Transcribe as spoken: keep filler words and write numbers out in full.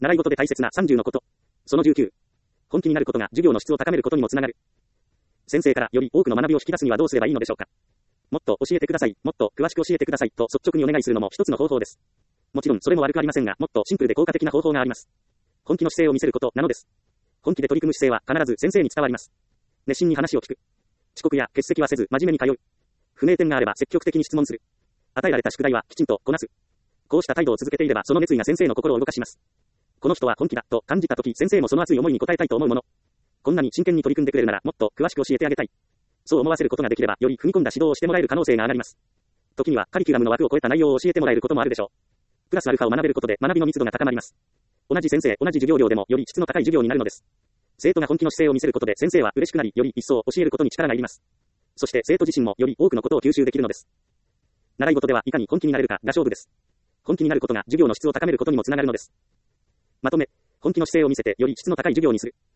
習い事で大切なさんじゅうのこと。そのじゅうきゅう。本気になることが授業の質を高めることにもつながる。先生からより多くの学びを引き出すにはどうすればいいのでしょうか。もっと教えてください、もっと詳しく教えてくださいと率直にお願いするのも一つの方法です。もちろんそれも悪くありませんが、もっとシンプルで効果的な方法があります。本気の姿勢を見せることなのです。本気で取り組む姿勢は必ず先生に伝わります。熱心に話を聞く。遅刻や欠席はせず真面目に通う。不明点があれば積極的に質問する。与えられた宿題はきちんとこなす。こうした態度を続けていればその熱意が先生の心を動かします。この人は本気だと感じたとき、先生もその熱い思いに応えたいと思うもの。こんなに真剣に取り組んでくれるならもっと詳しく教えてあげたい。そう思わせることができればより踏み込んだ指導をしてもらえる可能性が上がります。時にはカリキュラムの枠を超えた内容を教えてもらえることもあるでしょう。プラスアルファを学べることで学びの密度が高まります。同じ先生、同じ授業料でもより質の高い授業になるのです。生徒が本気の姿勢を見せることで先生は嬉しくなり、より一層教えることに力がいります。そして生徒自身もより多くのことを吸収できるのです。習い事ではいかに本気になれるかが勝負です。本気になることが授業の質を高めることにもつながるのです。まとめ、本気の姿勢を見せてより質の高い授業にする。